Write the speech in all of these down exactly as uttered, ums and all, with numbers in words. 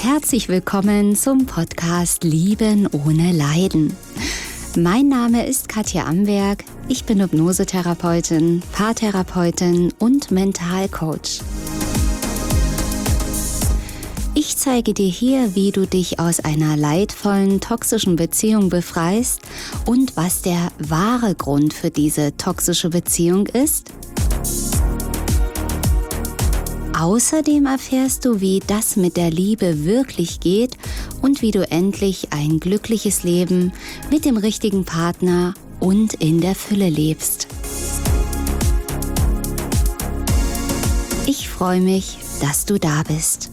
Herzlich willkommen zum Podcast Lieben ohne Leiden. Mein Name ist Katja Amberg, ich bin Hypnosetherapeutin, Paartherapeutin und Mentalcoach. Ich zeige dir hier, wie du dich aus einer leidvollen, toxischen Beziehung befreist und was der wahre Grund für diese toxische Beziehung ist. Außerdem erfährst du, wie das mit der Liebe wirklich geht und wie du endlich ein glückliches Leben mit dem richtigen Partner und in der Fülle lebst. Ich freue mich, dass du da bist.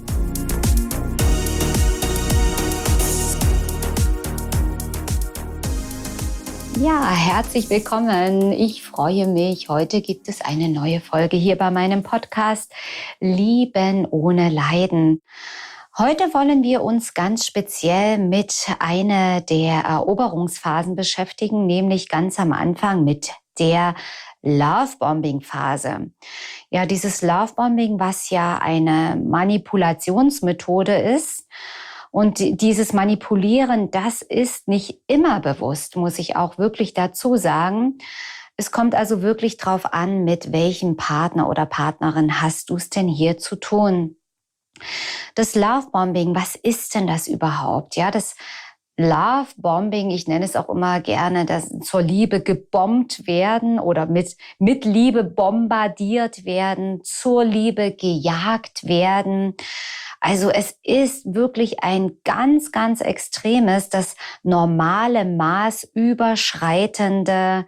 Ja, herzlich willkommen. Ich freue mich. Heute gibt es eine neue Folge hier bei meinem Podcast Lieben ohne Leiden. Heute wollen wir uns ganz speziell mit einer der Eroberungsphasen beschäftigen, nämlich ganz am Anfang mit der Lovebombing-Phase. Ja, dieses Lovebombing, was ja eine Manipulationsmethode ist. Und dieses Manipulieren, das ist nicht immer bewusst, muss ich auch wirklich dazu sagen. Es kommt also wirklich drauf an, mit welchem Partner oder Partnerin hast du es denn hier zu tun. Das Lovebombing, was ist denn das überhaupt? Ja, das Lovebombing, ich nenne es auch immer gerne, das zur Liebe gebombt werden oder mit, mit Liebe bombardiert werden, zur Liebe gejagt werden. Also es ist wirklich ein ganz, ganz extremes, das normale Maß überschreitende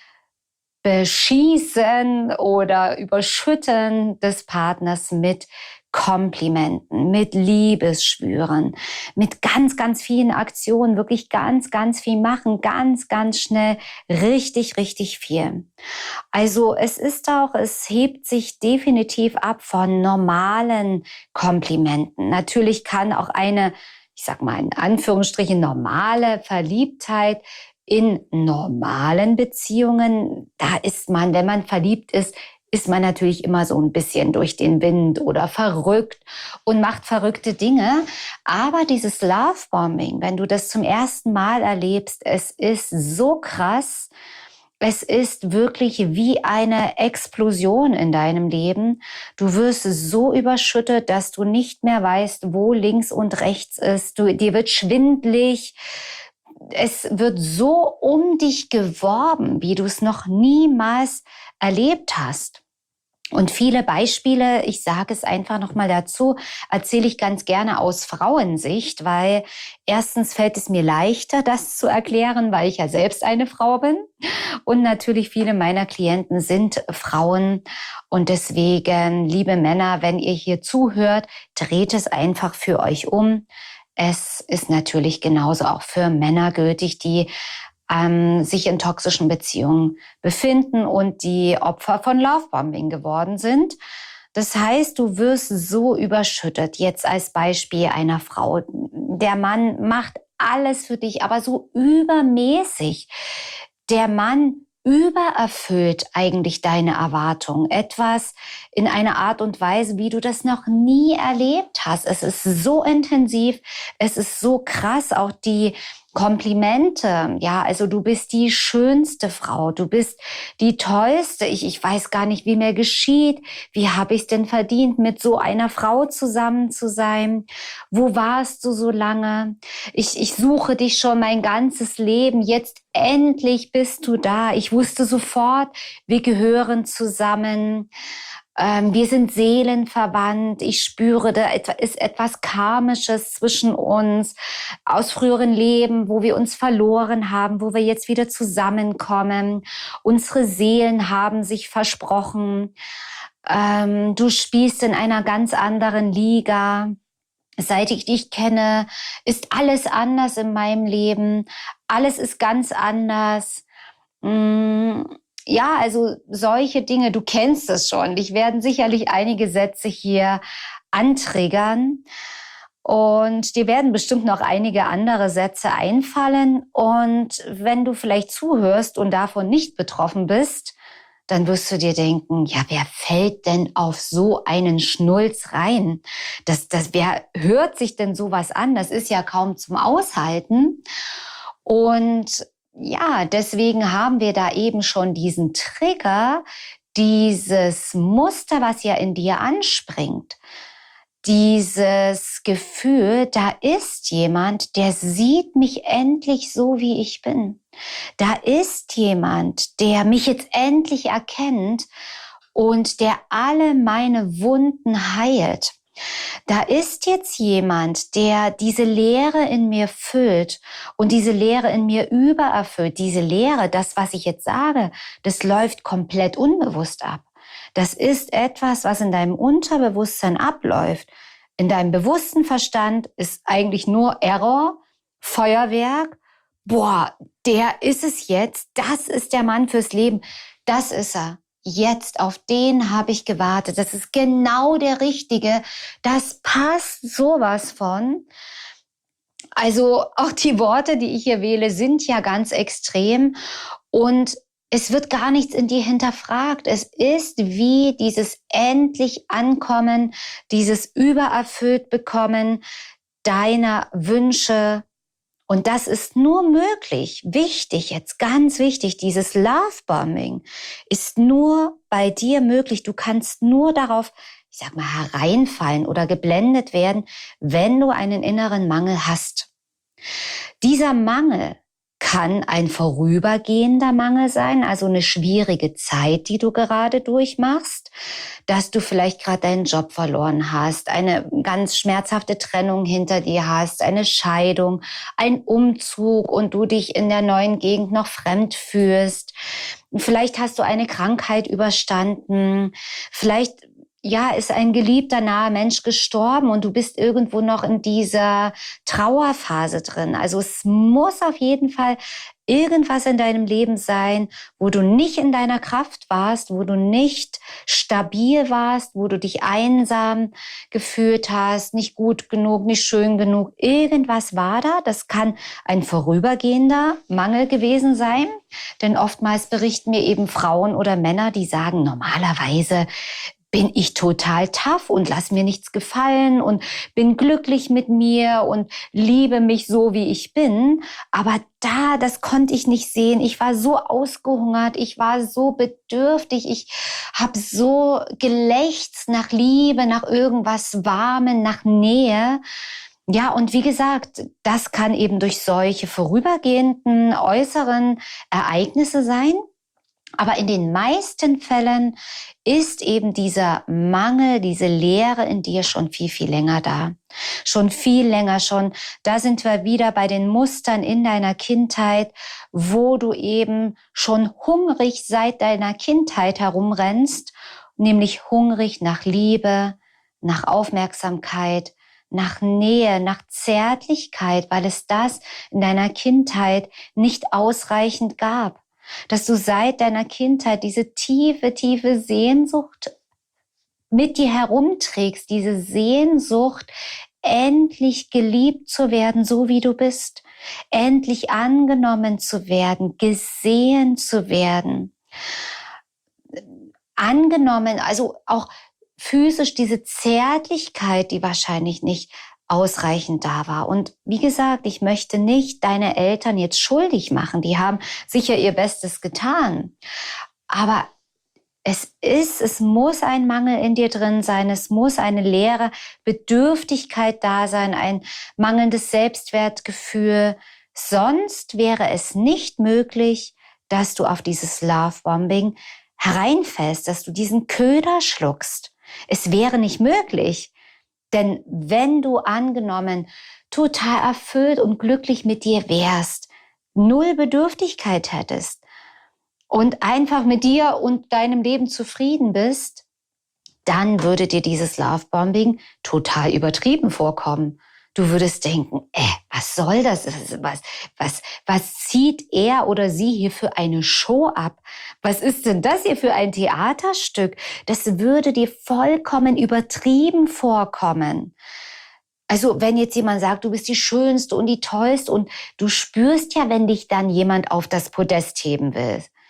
Beschießen oder Überschütten des Partners mit Komplimenten, mit Liebesschwüren, mit ganz, ganz vielen Aktionen, wirklich ganz, ganz viel machen, ganz, ganz schnell, richtig, richtig viel. Also es ist auch, es hebt sich definitiv ab von normalen Komplimenten. Natürlich kann auch eine, ich sag mal in Anführungsstrichen, normale Verliebtheit in normalen Beziehungen, da ist man, wenn man verliebt ist, ist man natürlich immer so ein bisschen durch den Wind oder verrückt und macht verrückte Dinge. Aber dieses Lovebombing, wenn du das zum ersten Mal erlebst, es ist so krass. Es ist wirklich wie eine Explosion in deinem Leben. Du wirst so überschüttet, dass du nicht mehr weißt, wo links und rechts ist. Du, dir wird schwindelig. Es wird so um dich geworben, wie du es noch niemals erlebt hast. Und viele Beispiele, ich sage es einfach nochmal dazu, erzähle ich ganz gerne aus Frauensicht, weil erstens fällt es mir leichter, das zu erklären, weil ich ja selbst eine Frau bin. Und natürlich viele meiner Klienten sind Frauen. Und deswegen, liebe Männer, wenn ihr hier zuhört, dreht es einfach für euch um. Es ist natürlich genauso auch für Männer gültig, die ähm, sich in toxischen Beziehungen befinden und die Opfer von Lovebombing geworden sind. Das heißt, du wirst so überschüttet, jetzt als Beispiel einer Frau. Der Mann macht alles für dich, aber so übermäßig. Der Mann übererfüllt eigentlich deine Erwartungen. Etwas in einer Art und Weise, wie du das noch nie erlebt hast. Es ist so intensiv, es ist so krass, auch die Komplimente, ja, also du bist die schönste Frau, du bist die tollste, ich, ich weiß gar nicht, wie mir geschieht, wie habe ich es denn verdient, mit so einer Frau zusammen zu sein, wo warst du so lange, ich, ich suche dich schon mein ganzes Leben, jetzt endlich bist du da, ich wusste sofort, wir gehören zusammen. Ähm, wir sind seelenverwandt. Ich spüre, da ist etwas Karmisches zwischen uns aus früheren Leben, wo wir uns verloren haben, wo wir jetzt wieder zusammenkommen. Unsere Seelen haben sich versprochen. Ähm, du spielst in einer ganz anderen Liga. Seit ich dich kenne, ist alles anders in meinem Leben. Alles ist ganz anders. Mm. Ja, also solche Dinge, du kennst es schon. Dich werden sicherlich einige Sätze hier antriggern. Und dir werden bestimmt noch einige andere Sätze einfallen. Und wenn du vielleicht zuhörst und davon nicht betroffen bist, dann wirst du dir denken, ja, wer fällt denn auf so einen Schnulz rein? Das, das, wer hört sich denn sowas an? Das ist ja kaum zum Aushalten. Und ja, deswegen haben wir da eben schon diesen Trigger, dieses Muster, was ja in dir anspringt. Dieses Gefühl, da ist jemand, der sieht mich endlich so, wie ich bin. Da ist jemand, der mich jetzt endlich erkennt und der alle meine Wunden heilt. Da ist jetzt jemand, der diese Leere in mir füllt und diese Leere in mir übererfüllt. Diese Leere, das, was ich jetzt sage, das läuft komplett unbewusst ab. Das ist etwas, was in deinem Unterbewusstsein abläuft. In deinem bewussten Verstand ist eigentlich nur Error, Feuerwerk. Boah, der ist es jetzt. Das ist der Mann fürs Leben. Das ist er. Jetzt, auf den habe ich gewartet. Das ist genau der Richtige. Das passt sowas von. Also auch die Worte, die ich hier wähle, sind ja ganz extrem. Und es wird gar nichts in dir hinterfragt. Es ist wie dieses endlich Ankommen, dieses übererfüllt bekommen deiner Wünsche. Und das ist nur möglich, wichtig jetzt, ganz wichtig, dieses Lovebombing ist nur bei dir möglich. Du kannst nur darauf, ich sag mal, hereinfallen oder geblendet werden, wenn du einen inneren Mangel hast. Dieser Mangel kann ein vorübergehender Mangel sein, also eine schwierige Zeit, die du gerade durchmachst, dass du vielleicht gerade deinen Job verloren hast, eine ganz schmerzhafte Trennung hinter dir hast, eine Scheidung, ein Umzug und du dich in der neuen Gegend noch fremd fühlst. Vielleicht hast du eine Krankheit überstanden, vielleicht ja, ist ein geliebter, naher Mensch gestorben und du bist irgendwo noch in dieser Trauerphase drin. Also es muss auf jeden Fall irgendwas in deinem Leben sein, wo du nicht in deiner Kraft warst, wo du nicht stabil warst, wo du dich einsam gefühlt hast, nicht gut genug, nicht schön genug. Irgendwas war da. Das kann ein vorübergehender Mangel gewesen sein. Denn oftmals berichten mir eben Frauen oder Männer, die sagen, normalerweise bin ich total tough und lass mir nichts gefallen und bin glücklich mit mir und liebe mich so, wie ich bin. Aber da, das konnte ich nicht sehen. Ich war so ausgehungert, ich war so bedürftig, ich habe so gelächzt nach Liebe, nach irgendwas Warmen, nach Nähe. Ja, und wie gesagt, das kann eben durch solche vorübergehenden äußeren Ereignisse sein. Aber in den meisten Fällen ist eben dieser Mangel, diese Leere in dir schon viel, viel länger da. Schon viel länger schon. Da sind wir wieder bei den Mustern in deiner Kindheit, wo du eben schon hungrig seit deiner Kindheit herumrennst, nämlich hungrig nach Liebe, nach Aufmerksamkeit, nach Nähe, nach Zärtlichkeit, weil es das in deiner Kindheit nicht ausreichend gab. Dass du seit deiner Kindheit diese tiefe, tiefe Sehnsucht mit dir herumträgst, diese Sehnsucht, endlich geliebt zu werden, so wie du bist, endlich angenommen zu werden, gesehen zu werden, angenommen, also auch physisch diese Zärtlichkeit, die wahrscheinlich nicht ausreichend da war. Und wie gesagt, ich möchte nicht deine Eltern jetzt schuldig machen. Die haben sicher ihr Bestes getan. Aber es ist, es muss ein Mangel in dir drin sein. Es muss eine leere Bedürftigkeit da sein, ein mangelndes Selbstwertgefühl. Sonst wäre es nicht möglich, dass du auf dieses Lovebombing hereinfällst, dass du diesen Köder schluckst. Es wäre nicht möglich. Denn wenn du angenommen total erfüllt und glücklich mit dir wärst, null Bedürftigkeit hättest und einfach mit dir und deinem Leben zufrieden bist, dann würde dir dieses Lovebombing total übertrieben vorkommen. Du würdest denken, äh, was soll das? Was, was, was zieht er oder sie hier für eine Show ab? Was ist denn das hier für ein Theaterstück? Das würde dir vollkommen übertrieben vorkommen. Also wenn jetzt jemand sagt, du bist die Schönste und die Tollste und du spürst ja, wenn dich dann jemand auf das Podest heben will.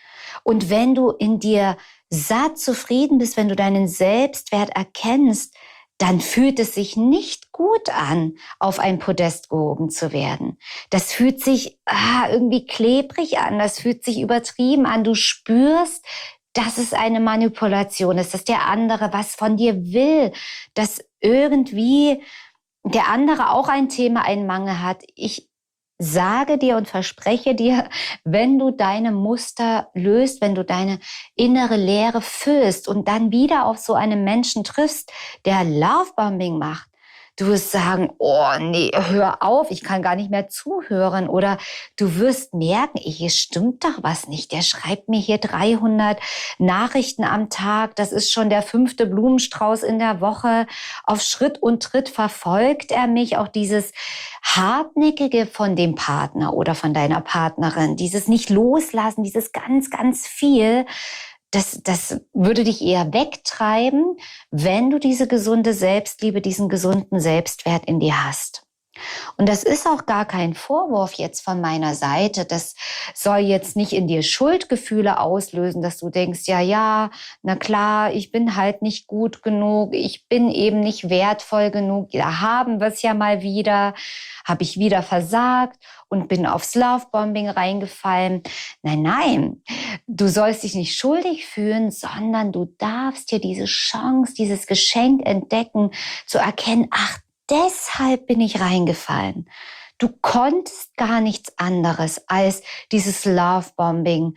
Und wenn du in dir satt zufrieden bist, wenn du deinen Selbstwert erkennst, dann fühlt es sich nicht gut an, auf ein Podest gehoben zu werden. Das fühlt sich ah, irgendwie klebrig an, das fühlt sich übertrieben an. Du spürst, dass es eine Manipulation ist, dass der andere was von dir will, dass irgendwie der andere auch ein Thema, einen Mangel hat. Ich sage dir und verspreche dir, wenn du deine Muster löst, wenn du deine innere Leere füllst und dann wieder auf so einen Menschen triffst, der Lovebombing macht, du wirst sagen, oh nee, hör auf, ich kann gar nicht mehr zuhören. Oder du wirst merken, hier stimmt doch was nicht. Der schreibt mir hier dreihundert Nachrichten am Tag. Das ist schon der fünfte Blumenstrauß in der Woche. Auf Schritt und Tritt verfolgt er mich. Auch dieses Hartnäckige von dem Partner oder von deiner Partnerin, dieses nicht loslassen, dieses ganz, ganz viel, Das, das würde dich eher wegtreiben, wenn du diese gesunde Selbstliebe, diesen gesunden Selbstwert in dir hast. Und das ist auch gar kein Vorwurf jetzt von meiner Seite. Das soll jetzt nicht in dir Schuldgefühle auslösen, dass du denkst, ja, ja, na klar, ich bin halt nicht gut genug, ich bin eben nicht wertvoll genug, da haben wir es ja mal wieder, habe ich wieder versagt und bin aufs Lovebombing reingefallen. Nein, nein, du sollst dich nicht schuldig fühlen, sondern du darfst dir diese Chance, dieses Geschenk entdecken, zu erkennen, ach, deshalb bin ich reingefallen. Du konntest gar nichts anderes als dieses Lovebombing,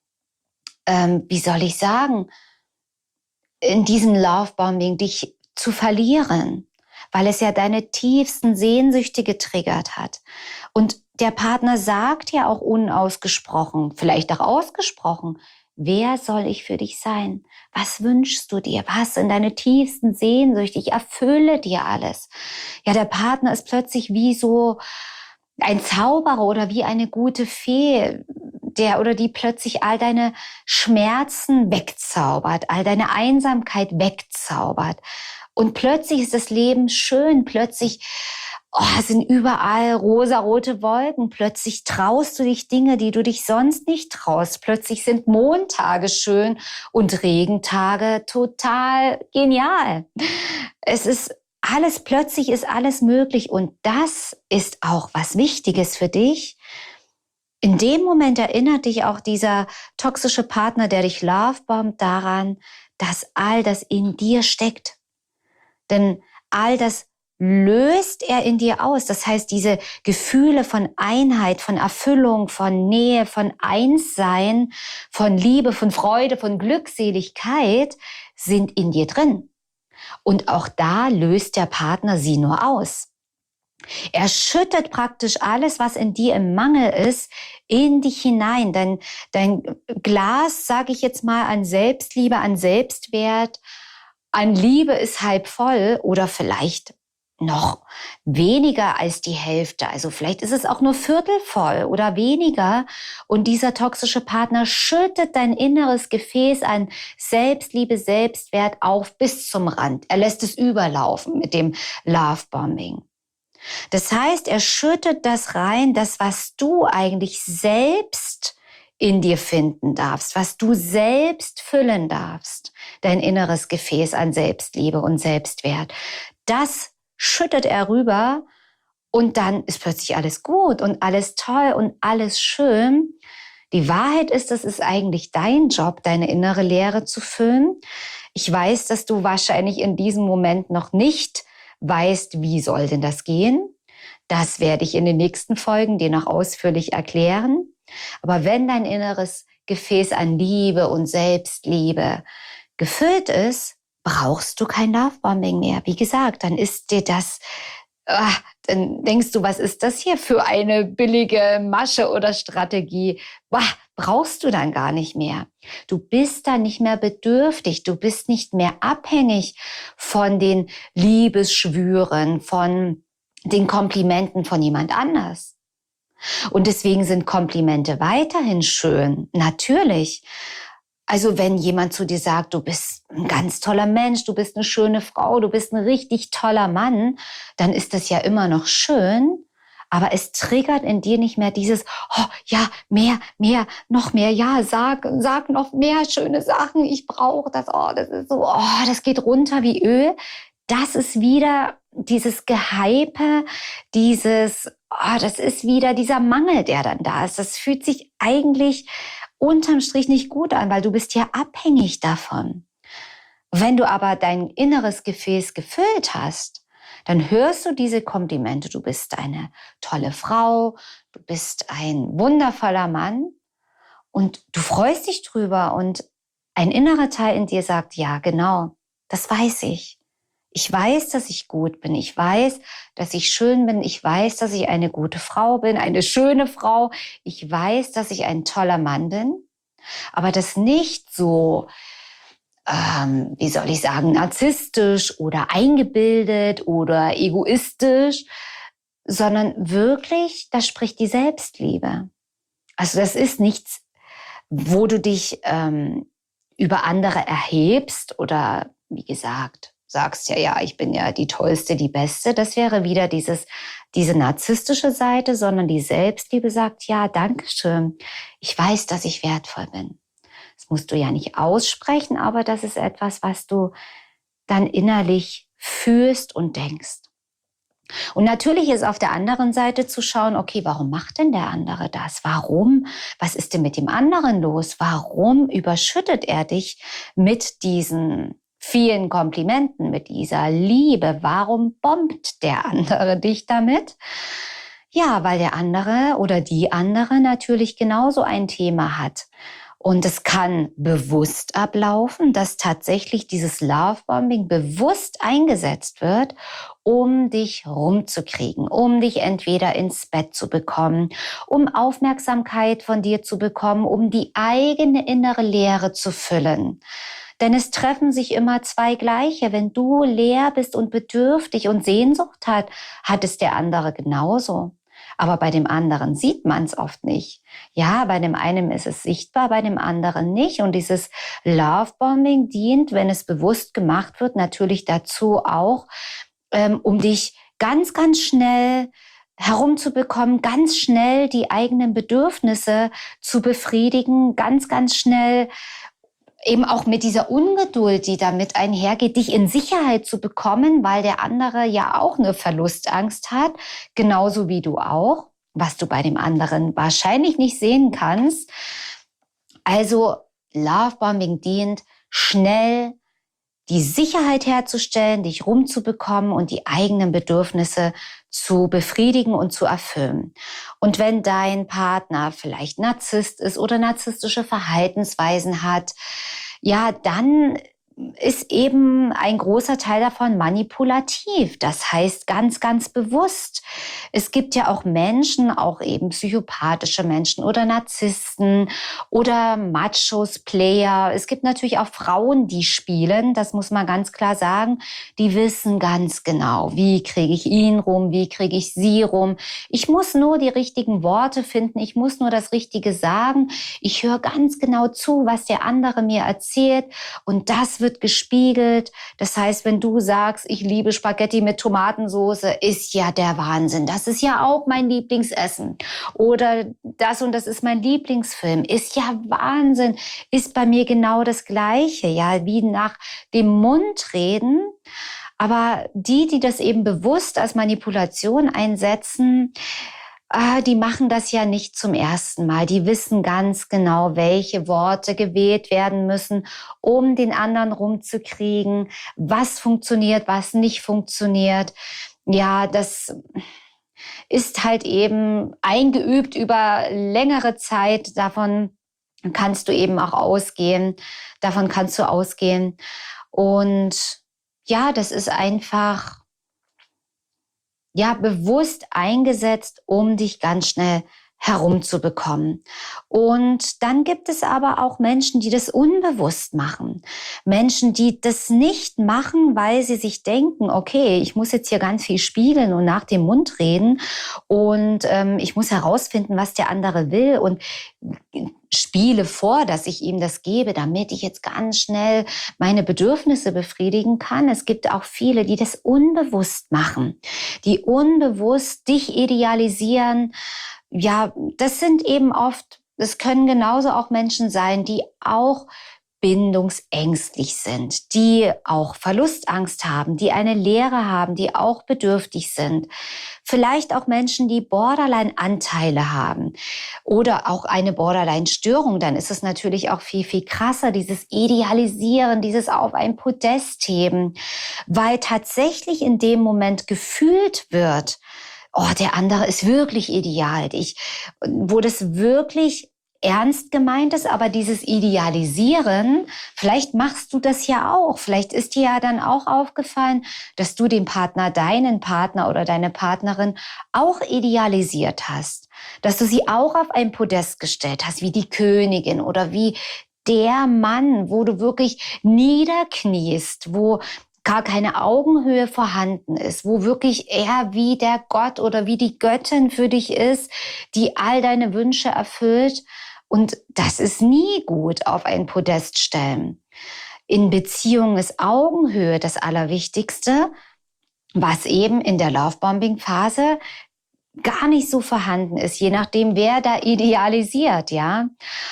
ähm, wie soll ich sagen, in diesem Lovebombing dich zu verlieren, weil es ja deine tiefsten Sehnsüchte getriggert hat. Und der Partner sagt ja auch unausgesprochen, vielleicht auch ausgesprochen, wer soll ich für dich sein? Was wünschst du dir? Was in deine tiefsten Sehnsüchte? Ich erfülle dir alles. Ja, der Partner ist plötzlich wie so ein Zauberer oder wie eine gute Fee, der oder die plötzlich all deine Schmerzen wegzaubert, all deine Einsamkeit wegzaubert. Und plötzlich ist das Leben schön, plötzlich oh, sind überall rosarote Wolken. Plötzlich traust du dich Dinge, die du dich sonst nicht traust. Plötzlich sind Montage schön und Regentage total genial. Es ist alles, plötzlich ist alles möglich. Und das ist auch was Wichtiges für dich. In dem Moment erinnert dich auch dieser toxische Partner, der dich lovebombt, daran, dass all das in dir steckt. Denn all das löst er in dir aus. Das heißt, diese Gefühle von Einheit, von Erfüllung, von Nähe, von Einssein, von Liebe, von Freude, von Glückseligkeit sind in dir drin. Und auch da löst der Partner sie nur aus. Er schüttet praktisch alles, was in dir im Mangel ist, in dich hinein. Dein, dein Glas, sage ich jetzt mal, an Selbstliebe, an Selbstwert, an Liebe ist halb voll oder vielleicht noch weniger als die Hälfte. Also vielleicht ist es auch nur viertel voll oder weniger. Und dieser toxische Partner schüttet dein inneres Gefäß an Selbstliebe, Selbstwert auf bis zum Rand. Er lässt es überlaufen mit dem Lovebombing. Das heißt, er schüttet das rein, das, was du eigentlich selbst in dir finden darfst, was du selbst füllen darfst, dein inneres Gefäß an Selbstliebe und Selbstwert. Das schüttet er rüber und dann ist plötzlich alles gut und alles toll und alles schön. Die Wahrheit ist, es ist eigentlich dein Job, deine innere Leere zu füllen. Ich weiß, dass du wahrscheinlich in diesem Moment noch nicht weißt, wie soll denn das gehen. Das werde ich in den nächsten Folgen dir noch ausführlich erklären. Aber wenn dein inneres Gefäß an Liebe und Selbstliebe gefüllt ist, brauchst du kein Lovebombing mehr. Wie gesagt, dann ist dir das, ah, dann denkst du, was ist das hier für eine billige Masche oder Strategie? Bah, brauchst du dann gar nicht mehr. Du bist dann nicht mehr bedürftig, du bist nicht mehr abhängig von den Liebesschwüren, von den Komplimenten von jemand anders. Und deswegen sind Komplimente weiterhin schön, natürlich. Also wenn jemand zu dir sagt, du bist ein ganz toller Mensch, du bist eine schöne Frau, du bist ein richtig toller Mann, dann ist das ja immer noch schön. aber es triggert in dir nicht mehr dieses, oh ja, mehr, mehr, noch mehr, ja, sag, sag noch mehr schöne Sachen, ich brauche das, oh, das ist so, oh, das geht runter wie Öl. Das ist wieder dieses Gehype, dieses, oh, das ist wieder dieser Mangel, der dann da ist. Das fühlt sich eigentlich unterm Strich nicht gut an, weil du bist ja abhängig davon. Wenn du aber dein inneres Gefäß gefüllt hast, dann hörst du diese Komplimente. Du bist eine tolle Frau, du bist ein wundervoller Mann und du freust dich drüber und ein innerer Teil in dir sagt, ja, genau, das weiß ich. Ich weiß, dass ich gut bin. Ich weiß, dass ich schön bin. Ich weiß, dass ich eine gute Frau bin, eine schöne Frau. Ich weiß, dass ich ein toller Mann bin. Aber das nicht so, ähm, wie soll ich sagen, narzisstisch oder eingebildet oder egoistisch, sondern wirklich, da spricht die Selbstliebe. Also das ist nichts, wo du dich ähm, über andere erhebst oder, wie gesagt, sagst ja, ja, ich bin ja die Tollste, die Beste. Das wäre wieder dieses, diese narzisstische Seite, sondern die Selbstliebe sagt, ja, danke schön. Ich weiß, dass ich wertvoll bin. Das musst du ja nicht aussprechen, aber das ist etwas, was du dann innerlich fühlst und denkst. Und natürlich ist auf der anderen Seite zu schauen, okay, warum macht denn der andere das? Warum? Was ist denn mit dem anderen los? Warum überschüttet er dich mit diesen vielen Komplimenten, mit dieser Liebe? Warum bombt der andere dich damit? Ja, weil der andere oder die andere natürlich genauso ein Thema hat. Und es kann bewusst ablaufen, dass tatsächlich dieses Lovebombing bewusst eingesetzt wird, um dich rumzukriegen, um dich entweder ins Bett zu bekommen, um Aufmerksamkeit von dir zu bekommen, um die eigene innere Leere zu füllen. Denn es treffen sich immer zwei Gleiche. Wenn du leer bist und bedürftig und Sehnsucht hat, hat es der andere genauso. Aber bei dem anderen sieht man es oft nicht. Ja, bei dem einen ist es sichtbar, bei dem anderen nicht. Und dieses Lovebombing dient, wenn es bewusst gemacht wird, natürlich dazu auch, ähm, um dich ganz, ganz schnell herumzubekommen, ganz schnell die eigenen Bedürfnisse zu befriedigen, ganz, ganz schnell eben auch mit dieser Ungeduld, die damit einhergeht, dich in Sicherheit zu bekommen, weil der andere ja auch eine Verlustangst hat, genauso wie du auch, was du bei dem anderen wahrscheinlich nicht sehen kannst. Also Lovebombing dient, schnell die Sicherheit herzustellen, dich rumzubekommen und die eigenen Bedürfnisse zu befriedigen und zu erfüllen. Und wenn dein Partner vielleicht Narzisst ist oder narzisstische Verhaltensweisen hat, ja, dann ist eben ein großer Teil davon manipulativ. Das heißt ganz, ganz bewusst. Es gibt ja auch Menschen, auch eben psychopathische Menschen oder Narzissten oder Machos, Player. Es gibt natürlich auch Frauen, die spielen, das muss man ganz klar sagen. Die wissen ganz genau, wie kriege ich ihn rum, wie kriege ich sie rum. Ich muss nur die richtigen Worte finden, ich muss nur das Richtige sagen. Ich höre ganz genau zu, was der andere mir erzählt und das wird gespiegelt. Das heißt, wenn du sagst, ich liebe Spaghetti mit Tomatensauce, ist ja der Wahnsinn. Das ist ja auch mein Lieblingsessen. Oder das und das ist mein Lieblingsfilm. Ist ja Wahnsinn. Ist bei mir genau das Gleiche. Ja, wie nach dem Mund reden. Aber die, die das eben bewusst als Manipulation einsetzen, Ah, die machen das ja nicht zum ersten Mal. Die wissen ganz genau, welche Worte gewählt werden müssen, um den anderen rumzukriegen, was funktioniert, was nicht funktioniert. Ja, das ist halt eben eingeübt über längere Zeit. Davon kannst du eben auch ausgehen. Davon kannst du ausgehen. Und ja, das ist einfach ja, bewusst eingesetzt, um dich ganz schnell herumzubekommen. Und dann gibt es aber auch Menschen, die das unbewusst machen. Menschen, die das nicht machen, weil sie sich denken, okay, ich muss jetzt hier ganz viel spiegeln und nach dem Mund reden und ähm, ich muss herausfinden, was der andere will und spiele vor, dass ich ihm das gebe, damit ich jetzt ganz schnell meine Bedürfnisse befriedigen kann. Es gibt auch viele, die das unbewusst machen, die unbewusst dich idealisieren. Ja, das sind eben oft, es können genauso auch Menschen sein, die auch bindungsängstlich sind, die auch Verlustangst haben, die eine Leere haben, die auch bedürftig sind. Vielleicht auch Menschen, die Borderline-Anteile haben oder auch eine Borderline-Störung. Dann ist es natürlich auch viel, viel krasser, dieses Idealisieren, dieses auf ein Podest heben, weil tatsächlich in dem Moment gefühlt wird, oh, der andere ist wirklich ideal. Ich, wo das wirklich ernst gemeint ist, aber dieses Idealisieren, vielleicht machst du das ja auch. Vielleicht ist dir ja dann auch aufgefallen, dass du den Partner, deinen Partner oder deine Partnerin auch idealisiert hast. Dass du sie auch auf ein Podest gestellt hast, wie die Königin oder wie der Mann, wo du wirklich niederkniest, wo gar keine Augenhöhe vorhanden ist, wo wirklich er wie der Gott oder wie die Göttin für dich ist, die all deine Wünsche erfüllt. Und das ist nie gut, auf ein Podest stellen. In Beziehungen ist Augenhöhe das Allerwichtigste, was eben in der Lovebombing-Phase gar nicht so vorhanden ist, je nachdem, wer da idealisiert, ja.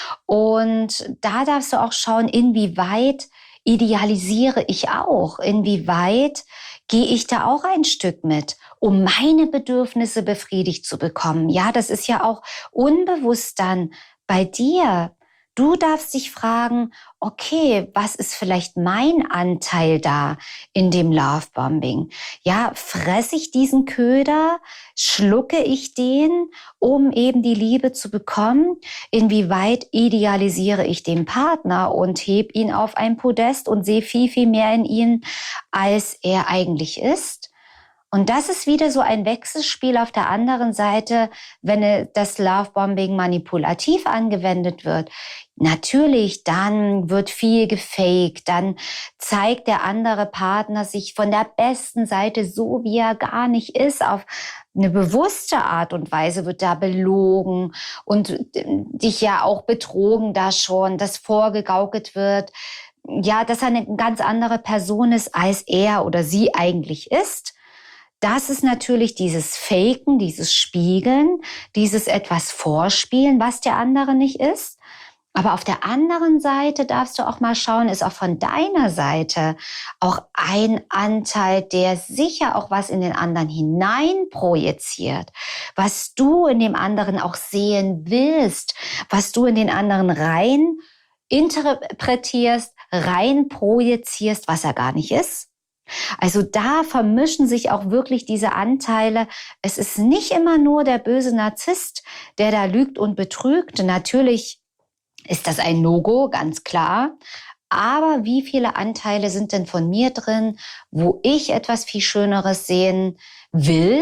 Und da darfst du auch schauen, inwieweit idealisiere ich auch? Inwieweit gehe ich da auch ein Stück mit, um meine Bedürfnisse befriedigt zu bekommen? Ja, das ist ja auch unbewusst dann bei dir. Du darfst dich fragen, okay, was ist vielleicht mein Anteil da in dem Lovebombing? Ja, fresse ich diesen Köder? Schlucke ich den, um eben die Liebe zu bekommen? Inwieweit idealisiere ich den Partner und heb ihn auf ein Podest und sehe viel, viel mehr in ihm, als er eigentlich ist? Und das ist wieder so ein Wechselspiel auf der anderen Seite, wenn das Lovebombing manipulativ angewendet wird. Natürlich, dann wird viel gefaked, dann zeigt der andere Partner sich von der besten Seite so, wie er gar nicht ist, auf eine bewusste Art und Weise wird da belogen und dich ja auch betrogen da schon, dass vorgegaukelt wird, ja, dass er eine ganz andere Person ist, als er oder sie eigentlich ist. Das ist natürlich dieses Faken, dieses Spiegeln, dieses etwas Vorspielen, was der andere nicht ist. Aber auf der anderen Seite darfst du auch mal schauen, ist auch von deiner Seite auch ein Anteil, der sicher auch was in den anderen hinein projiziert, was du in dem anderen auch sehen willst, was du in den anderen rein interpretierst, rein projizierst, was er gar nicht ist. Also da vermischen sich auch wirklich diese Anteile. Es ist nicht immer nur der böse Narzisst, der da lügt und betrügt. Natürlich ist das ein No-Go, ganz klar. Aber wie viele Anteile sind denn von mir drin, wo ich etwas viel Schöneres sehen will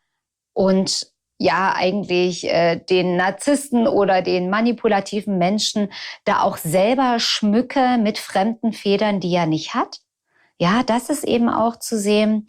und ja eigentlich äh, den Narzissten oder den manipulativen Menschen da auch selber schmücke mit fremden Federn, die er nicht hat? Ja, das ist eben auch zu sehen.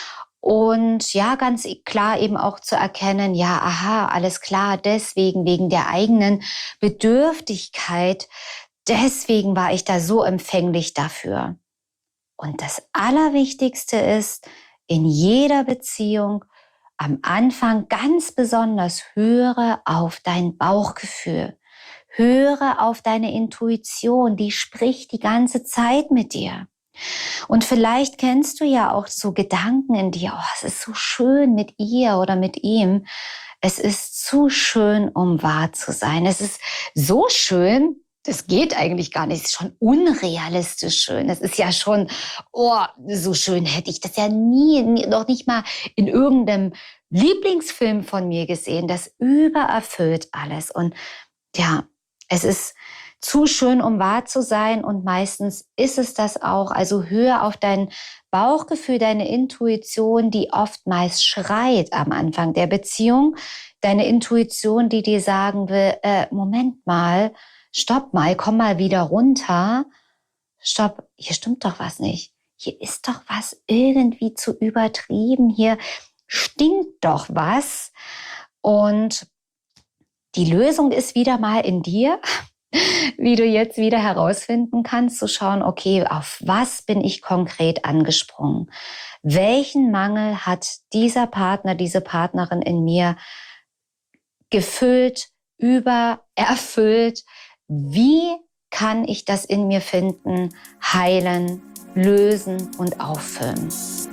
Und ja, ganz klar eben auch zu erkennen, ja, aha, alles klar, deswegen, wegen der eigenen Bedürftigkeit, deswegen war ich da so empfänglich dafür. Und das Allerwichtigste ist, in jeder Beziehung am Anfang ganz besonders, höre auf dein Bauchgefühl. Höre auf deine Intuition, die spricht die ganze Zeit mit dir. Und vielleicht kennst du ja auch so Gedanken in dir, oh, es ist so schön mit ihr oder mit ihm. Es ist zu schön, um wahr zu sein. Es ist so schön, das geht eigentlich gar nicht. Es ist schon unrealistisch schön. Es ist ja schon, oh, so schön hätte ich das ja nie, nie noch nicht mal in irgendeinem Lieblingsfilm von mir gesehen. Das übererfüllt alles. Und ja, es ist zu schön, um wahr zu sein, und meistens ist es das auch. Also hör auf dein Bauchgefühl, deine Intuition, die oftmals schreit am Anfang der Beziehung, deine Intuition, die dir sagen will, äh, Moment mal, stopp mal, komm mal wieder runter. Stopp, hier stimmt doch was nicht. Hier ist doch was irgendwie zu übertrieben. Hier stinkt doch was. Und die Lösung ist wieder mal in dir, wie du jetzt wieder herausfinden kannst, zu schauen, okay, auf was bin ich konkret angesprungen? Welchen Mangel hat dieser Partner, diese Partnerin in mir gefüllt, über, erfüllt? Wie kann ich das in mir finden, heilen, lösen und auffüllen?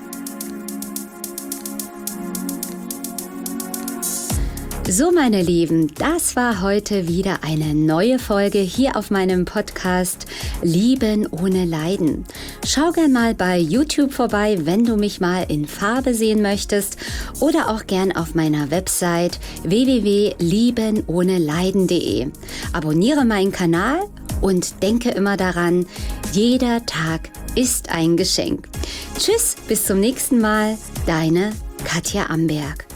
So, meine Lieben, das war heute wieder eine neue Folge hier auf meinem Podcast Lieben ohne Leiden. Schau gern mal bei YouTube vorbei, wenn du mich mal in Farbe sehen möchtest, oder auch gern auf meiner Website w w w punkt lieben ohne leiden punkt de. Abonniere meinen Kanal und denke immer daran, jeder Tag ist ein Geschenk. Tschüss, bis zum nächsten Mal, deine Katja Amberg.